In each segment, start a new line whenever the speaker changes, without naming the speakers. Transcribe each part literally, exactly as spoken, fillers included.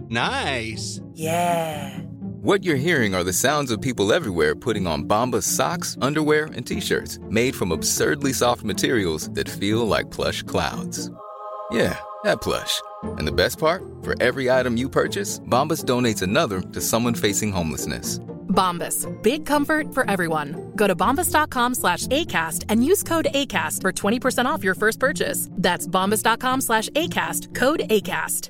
Nice.
Yeah.
What you're hearing are the sounds of people everywhere putting on Bombas socks, underwear, and T-shirts made from absurdly soft materials that feel like plush clouds. Yeah, that plush. And the best part? For every item you purchase, Bombas donates another to someone facing homelessness.
Bombas. Big comfort for everyone. Go to bombas.com slash ACAST and use code ACAST for twenty percent off your first purchase. That's bombas.com slash ACAST. Code ACAST.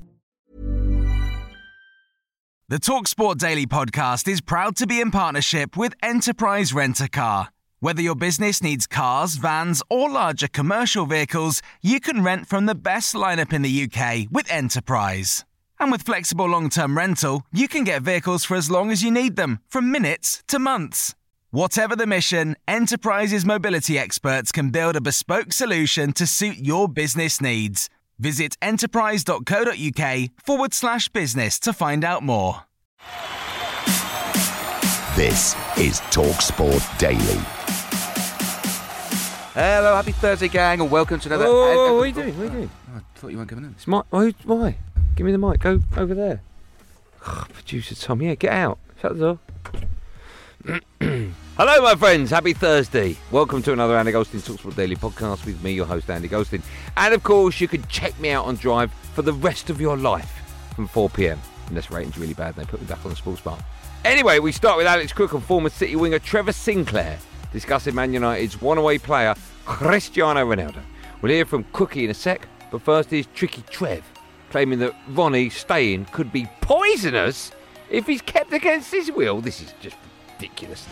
The TalkSport Daily podcast is proud to be in partnership with Enterprise Rent-A-Car. Whether your business needs cars, vans, or larger commercial vehicles, you can rent from the best lineup in the U K with Enterprise. And with flexible long-term rental, you can get vehicles for as long as you need them, from minutes to months. Whatever the mission, Enterprise's mobility experts can build a bespoke solution to suit your business needs. Visit enterprise.co.uk forward slash business to find out more.
This is TalkSport Daily.
Hello, happy Thursday, gang, and welcome to another...
Oh,
uh, uh,
what are you doing? What are you doing?
Oh, I thought you weren't coming in.
It's my... Oh, why? Give me the mic. Go over there. Oh, producer Tom, yeah, get out. Shut the door. Hello, my friends. Happy Thursday. Welcome to another Andy Goldstein TalkSport Daily podcast with me, your host, Andy Goldstein. And, of course, you can check me out on Drive for the rest of your life from four p.m. Unless rating's really bad and they put me back on the sports bar. Anyway, we start with Alex Crook and former City winger Trevor Sinclair discussing Man United's one-away player, Cristiano Ronaldo. We'll hear from Cookie in a sec, but first is Tricky Trev, claiming that Ronnie staying could be poisonous if he's kept against his will. This is just ridiculous.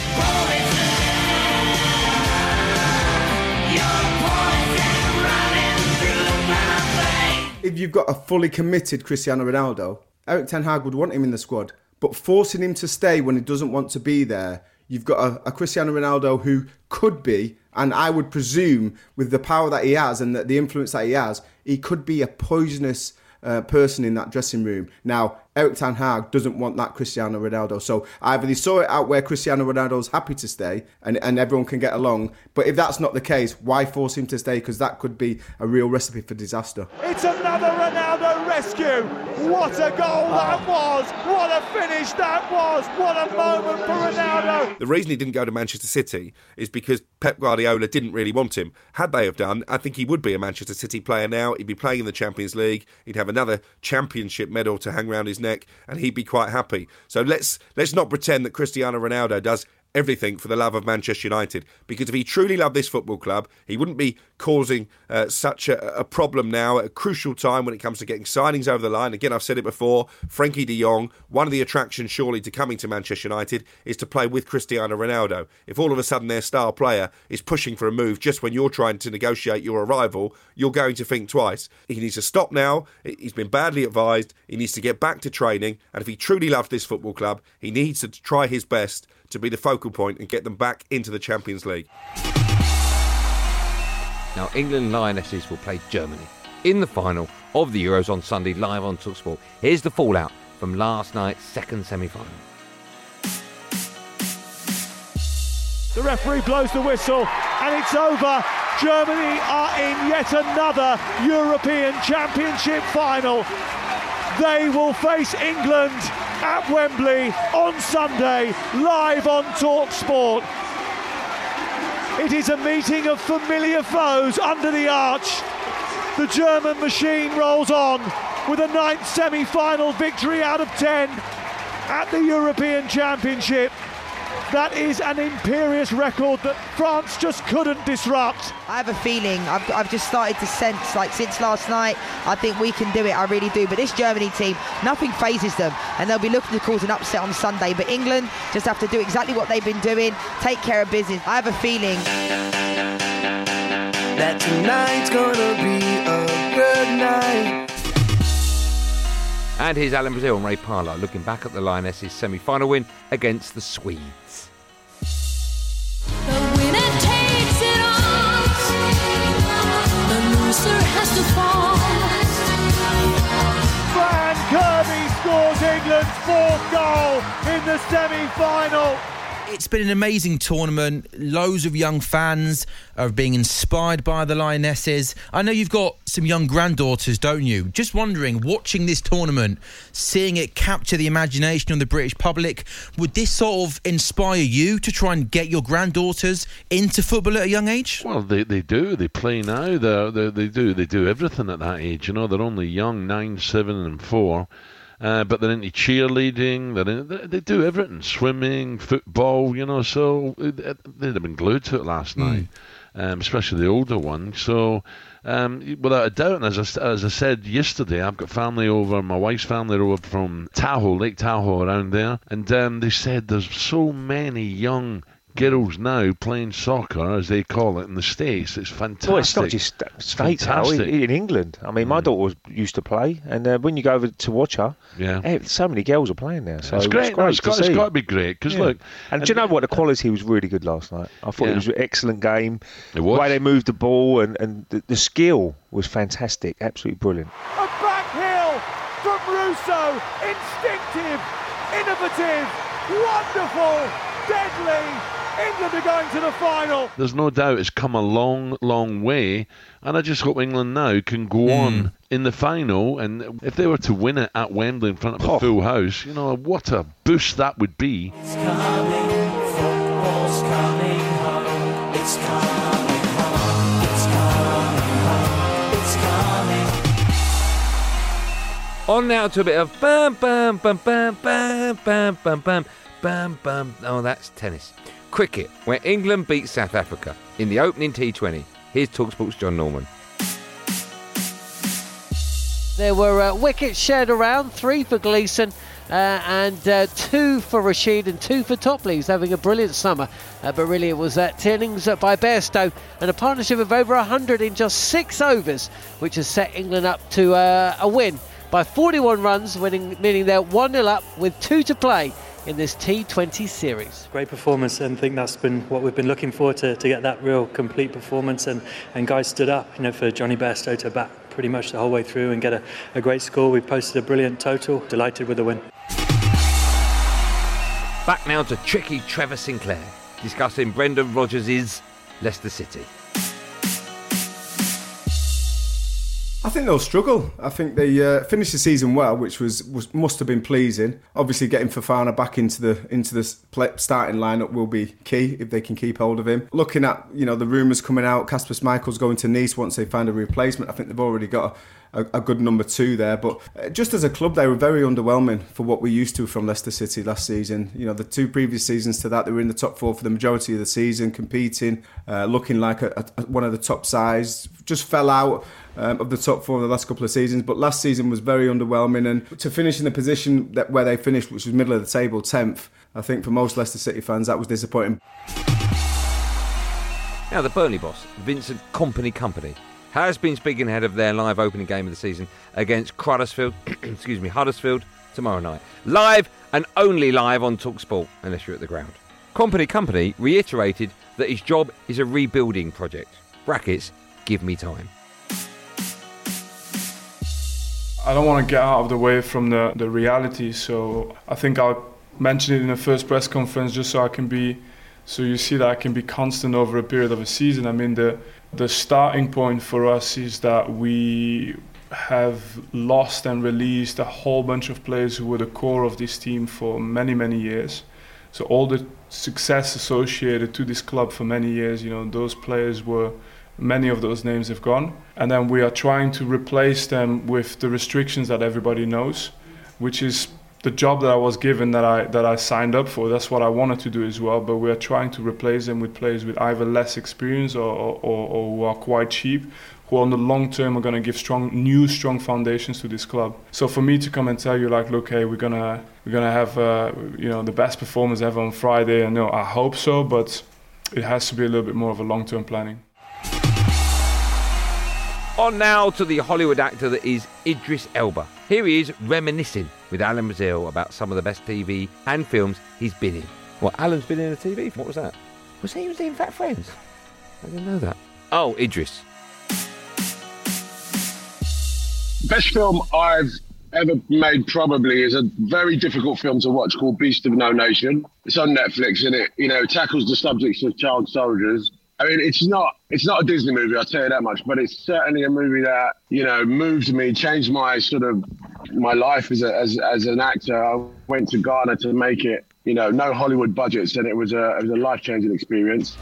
If you've got a fully committed Cristiano Ronaldo, Erik ten Hag would want him in the squad, but forcing him to stay when he doesn't want to be there, you've got a, a Cristiano Ronaldo who could be, and I would presume with the power that he has and the, the influence that he has, he could be a poisonous uh, person in that dressing room. Now, Erik ten Hag doesn't want that Cristiano Ronaldo, so either they saw it out where Cristiano Ronaldo's happy to stay and, and everyone can get along, but if that's not the case, why force him to stay? Because that could be a real recipe for disaster.
It's another Ronaldo rescue. What a goal that was. What a finish that was. What a moment for Ronaldo.
The reason he didn't go to Manchester City is because Pep Guardiola didn't really want him. Had they have done, I think he would be a Manchester City player now. He'd be playing in the Champions League. He'd have another championship medal to hang around his neck, and he'd be quite happy. So let's let's not pretend that Cristiano Ronaldo does everything for the love of Manchester United, because if he truly loved this football club, he wouldn't be causing uh, such a, a problem now at a crucial time when it comes to getting signings over the line. Again, I've said it before, Frankie de Jong, one of the attractions surely to coming to Manchester United is to play with Cristiano Ronaldo. If all of a sudden their star player is pushing for a move just when you're trying to negotiate your arrival, you're going to think twice. He needs to stop now. He's been badly advised. He needs to get back to training, and if he truly loves this football club, he needs to try his best to be the focal point and get them back into the Champions League.
Now, England Lionesses will play Germany in the final of the Euros on Sunday, live on TalkSport. Here's the fallout from last night's second semi-final.
The referee blows the whistle and it's over. Germany are in yet another European Championship final. They will face England at Wembley on Sunday, live on TalkSport. It is a meeting of familiar foes under the arch. The German machine rolls on with a ninth semi-final victory out of ten at the European Championship. That is an imperious record that France just couldn't disrupt.
I have a feeling, I've, I've just started to sense, like since last night, I think we can do it, I really do. But this Germany team, nothing phases them, and they'll be looking to cause an upset on Sunday. But England just have to do exactly what they've been doing, take care of business. I have a feeling
that tonight's gonna be a good night.
And here's Alan Brazil and Ray Parlour looking back at the Lionesses' semi-final win against the Swedes.
The winner takes it all. The loser has to fall.
Fran Kirby scores England's fourth goal in the semi-final.
It's been an amazing tournament. Loads of young fans are being inspired by the Lionesses. I know you've got some young granddaughters, don't you? Just wondering, watching this tournament, seeing it capture the imagination of the British public, would this sort of inspire you to try and get your granddaughters into football at a young age?
Well, they they do. They play now. They they they do. They do everything at that age. You know, they're only young, nine, seven, and four. Uh, but they're into cheerleading, they're in, they, they do everything, swimming, football, you know, so it, it, they'd have been glued to it last mm. night, um, especially the older one. So, um, without a doubt, and as I, as I said yesterday, I've got family over, my wife's family are over from Tahoe, Lake Tahoe around there, and um, they said there's so many young girls now playing soccer, as they call it in the States. It's fantastic.
Well, it's not just States, Al, in, in England. I mean, my mm. daughter was, used to play, and uh, when you go over to watch her,
yeah,
hey, so many girls are playing there. So
it's great.
It's, great
no, it's, got, it's got to be great. Because yeah. look,
and, and do you know what? The quality was really good last night. I thought yeah. it was an excellent game.
It was.
The way they moved the ball and, and the, the skill was fantastic. Absolutely brilliant.
A back heel from Russo. Instinctive, innovative, wonderful, deadly. England are going to the final.
There's no doubt it's come a long, long way, and I just hope England now can go mm. on in the final, and if they were to win it at Wembley in front of a oh. full house, you know, what a boost that would be.
It's coming, football's coming home. It's coming home. It's coming home. It's coming.
On now to a bit of bam, bam, bam, bam, bam, bam, bam, bam, bam, bam. Oh, that's tennis. Cricket, where England beat South Africa in the opening T twenty. Here's TalkSport's John Norman.
There were uh, wickets shared around, three for Gleeson uh, and uh, two for Rashid and two for Topley, who's having a brilliant summer. Uh, but really it was uh, ten innings by Bairstow and a partnership of over one hundred in just six overs, which has set England up to uh, a win by forty-one runs, winning, meaning they're one nil up with two to play in this T twenty series.
Great performance, and I think that's been what we've been looking for, to, to get that real complete performance, and, and guys stood up, you know, for Johnny Bairstow to bat pretty much the whole way through and get a, a great score. We posted a brilliant total, delighted with the win.
Back now to tricky Trevor Sinclair, discussing Brendan Rodgers' Leicester City.
I think they'll struggle. I think they uh, finished the season well, which was, was must have been pleasing. Obviously, getting Fofana back into the into the starting lineup will be key if they can keep hold of him. Looking at you know the rumours coming out, Kasper Schmeichel's going to Nice once they find a replacement. I think they've already got a, a good number two there. But just as a club, they were very underwhelming for what we used to from Leicester City last season. You know, the two previous seasons to that, they were in the top four for the majority of the season, competing, uh, looking like a, a, one of the top sides. Just fell out Um, of the top four in the last couple of seasons, but last season was very underwhelming, and to finish in the position that where they finished, which was middle of the table, tenth, I think for most Leicester City fans that was disappointing.
Now the Burnley boss, Vincent Kompany Company, has been speaking ahead of their live opening game of the season against Huddersfield, excuse me, Huddersfield tomorrow night. Live and only live on TalkSport, unless you're at the ground. Kompany Company reiterated that his job is a rebuilding project. Brackets, give me time.
I don't want to get out of the way from the, the reality, so I think I'll mention it in the first press conference just so I can be, so you see that I can be constant over a period of a season. I mean, the the starting point for us is that we have lost and released a whole bunch of players who were the core of this team for many, many years. So all the success associated to this club for many years, you know, those players were, many of those names have gone. And then we are trying to replace them with the restrictions that everybody knows, which is the job that I was given, that I that I signed up for. That's what I wanted to do as well. But we are trying to replace them with players with either less experience or, or, or who are quite cheap, who on the long term are going to give strong, new, strong foundations to this club. So for me to come and tell you, like, look, hey, we're gonna we're gonna have uh, you know the best performance ever on Friday, and no, I hope so, but it has to be a little bit more of a long-term planning.
On now to the Hollywood actor that is Idris Elba. Here he is reminiscing with Alan Brazil about some of the best T V and films he's been in. What, Alan's been in a T V? What was that? Was he, was he in Fat Friends? I didn't know that. Oh, Idris.
Best film I've ever made probably is a very difficult film to watch called Beast of No Nation. It's on Netflix and it, you know, tackles the subjects of child soldiers. I mean, it's not it's not a Disney movie, I'll tell you that much, but it's certainly a movie that, you know, moved me, changed my sort of my life as a, as as an actor. I went to Ghana to make it, you know, no Hollywood budgets, and it was a it was a life-changing experience.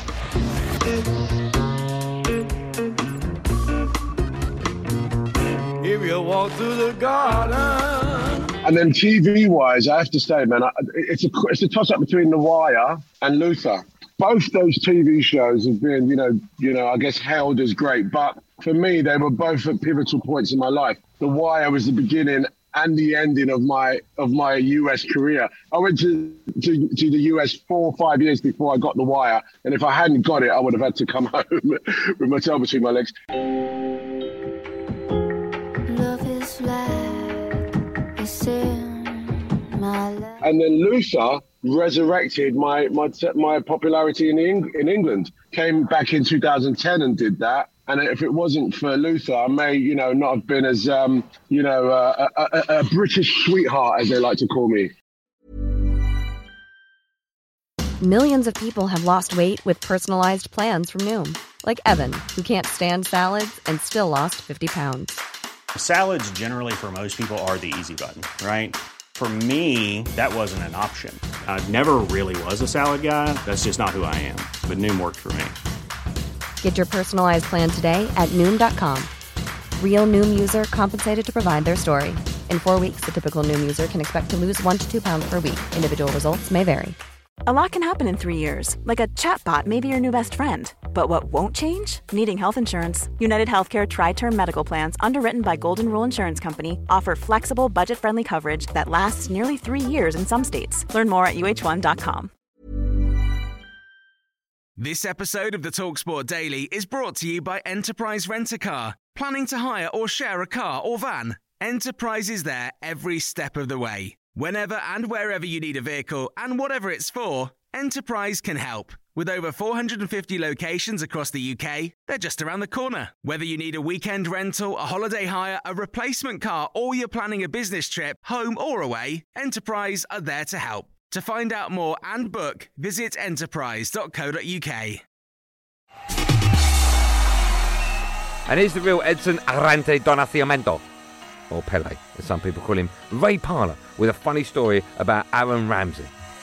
If you walk through the garden.
And then T V-wise, I have to say, man, it's a it's a toss-up between The Wire and Luther. Both those T V shows have been, you know, you know, I guess hailed as great, but for me, they were both at pivotal points in my life. The Wire was the beginning and the ending of my of my U S career. I went to, to to the U S four or five years before I got The Wire, and if I hadn't got it, I would have had to come home with my tail between my legs.
Love is like it's in my life.
And then Luther resurrected my my my popularity in Eng- in England. Came back in two thousand ten and did that. And if it wasn't for Luther, I may, you know, not have been as, um, you know, uh, a, a, a British sweetheart, as they like to call me.
Millions of people have lost weight with personalized plans from Noom. Like Evan, who can't stand salads and still lost fifty pounds.
Salads generally for most people are the easy button, right? For me, that wasn't an option. I never really was a salad guy. That's just not who I am. But Noom worked for me.
Get your personalized plan today at Noom dot com. Real Noom user compensated to provide their story. In four weeks, the typical Noom user can expect to lose one to two pounds per week. Individual results may vary.
A lot can happen in three years, like a chatbot may be your new best friend. But what won't change? Needing health insurance. United Healthcare Tri-Term Medical Plans, underwritten by Golden Rule Insurance Company, offer flexible, budget-friendly coverage that lasts nearly three years in some states. Learn more at U H one dot com.
This episode of the TalkSport Daily is brought to you by Enterprise Rent-A-Car. Planning to hire or share a car or van? Enterprise is there every step of the way. Whenever and wherever you need a vehicle and whatever it's for, Enterprise can help. With over four hundred fifty locations across the U K, they're just around the corner. Whether you need a weekend rental, a holiday hire, a replacement car, or you're planning a business trip, home or away, Enterprise are there to help. To find out more and book, visit enterprise dot co dot uk.
And here's the real Edson Arante do Nascimento, or Pele, as some people call him, Ray Parlour, with a funny story about Aaron Ramsey.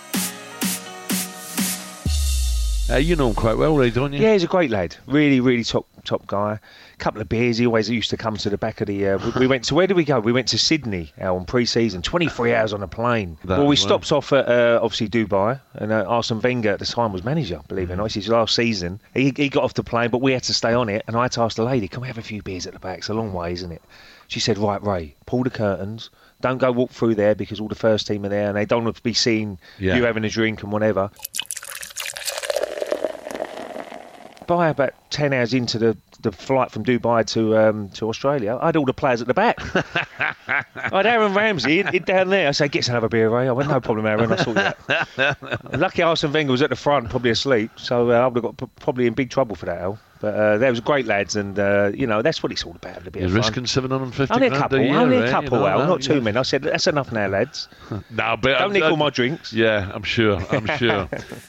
Uh, you know him quite well, Ray, don't you?
Yeah, he's a great lad. Really, really top top guy. Couple of beers. He always used to come to the back of the. Uh, we, we went to where did we go? We went to Sydney uh, on pre-season. twenty-three hours on a plane.
That
well, we
way.
stopped off at uh, obviously Dubai, and uh, Arsene Wenger at the time was manager. Believe it or not, it's his last season. He he got off the plane, but we had to stay on it. And I had to ask the lady, "Can we have a few beers at the back? It's a long way, isn't it?" She said, "Right, Ray, pull the curtains. Don't go walk through there because all the first team are there, and they don't want to be seeing
Yeah.
you having a drink and whatever." By about ten hours into the, the flight from Dubai to um, to Australia, I had all the players at the back. I had Aaron Ramsey in, in down there. I said, "Get us another beer, Ray." I went, "No problem, Aaron. I saw that." Lucky Arsene Wenger was at the front, probably asleep, so uh, I would have got p- probably in big trouble for that, Al. But uh, they was great lads, and uh, you know that's what it's all about. A bit
You're
of fun.
risking seven hundred fifty
Only a
grand
couple,
a year,
only
eh?
a couple,
You know
Al,
that,
not too
yeah.
many. I said, "That's enough now, lads."
No, but
Don't nick all my drinks.
Yeah, I'm sure. I'm sure.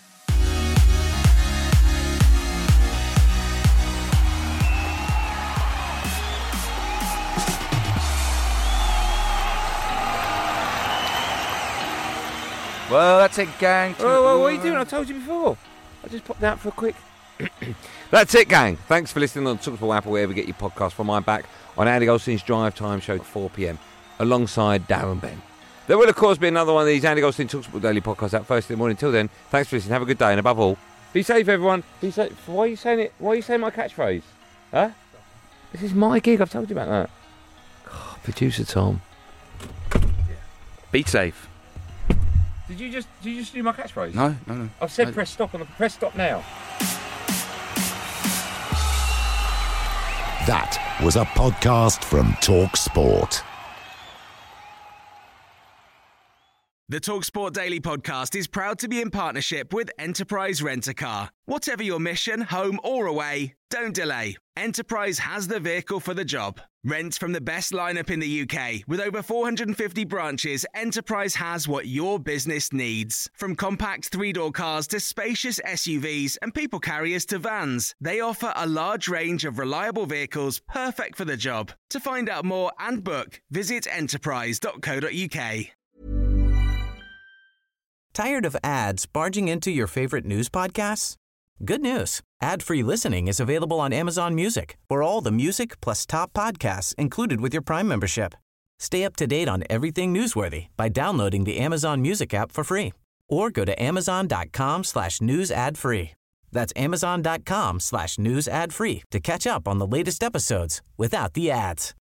Well, that's it, gang.
Whoa, whoa, what are you doing? I told you before. I just popped out for a quick... That's it, gang. Thanks for listening on TalkSport app or wherever you get your podcast from. I'm back on Andy Goldstein's Drive Time Show at four p.m. alongside Darren Ben. There will, of course, be another one of these Andy Goldstein TalkSport Daily podcasts out first in the morning. Until then, thanks for listening. Have a good day, and above all, be safe, everyone. Be safe. Why are you saying it? Why are you saying my catchphrase? Huh? This is my gig. I've told you about that. God, producer Tom.
Be safe.
Did you just did you just do my catchphrase?
No, no, no.
I've said
No.
press stop on the press stop now.
That was a podcast from Talk Sport.
The TalkSport Daily podcast is proud to be in partnership with Enterprise Rent-A-Car. Whatever your mission, home or away, don't delay. Enterprise has the vehicle for the job. Rent from the best lineup in the U K. With over four hundred fifty branches, Enterprise has what your business needs. From compact three-door cars to spacious S U Vs and people carriers to vans, they offer a large range of reliable vehicles perfect for the job. To find out more and book, visit enterprise dot co dot uk.
Tired of ads barging into your favorite news podcasts? Good news. Ad-free listening is available on Amazon Music for all the music plus top podcasts included with your Prime membership. Stay up to date on everything newsworthy by downloading the Amazon Music app for free or go to amazon.com slash news ad free. That's amazon.com slash news ad free to catch up on the latest episodes without the ads.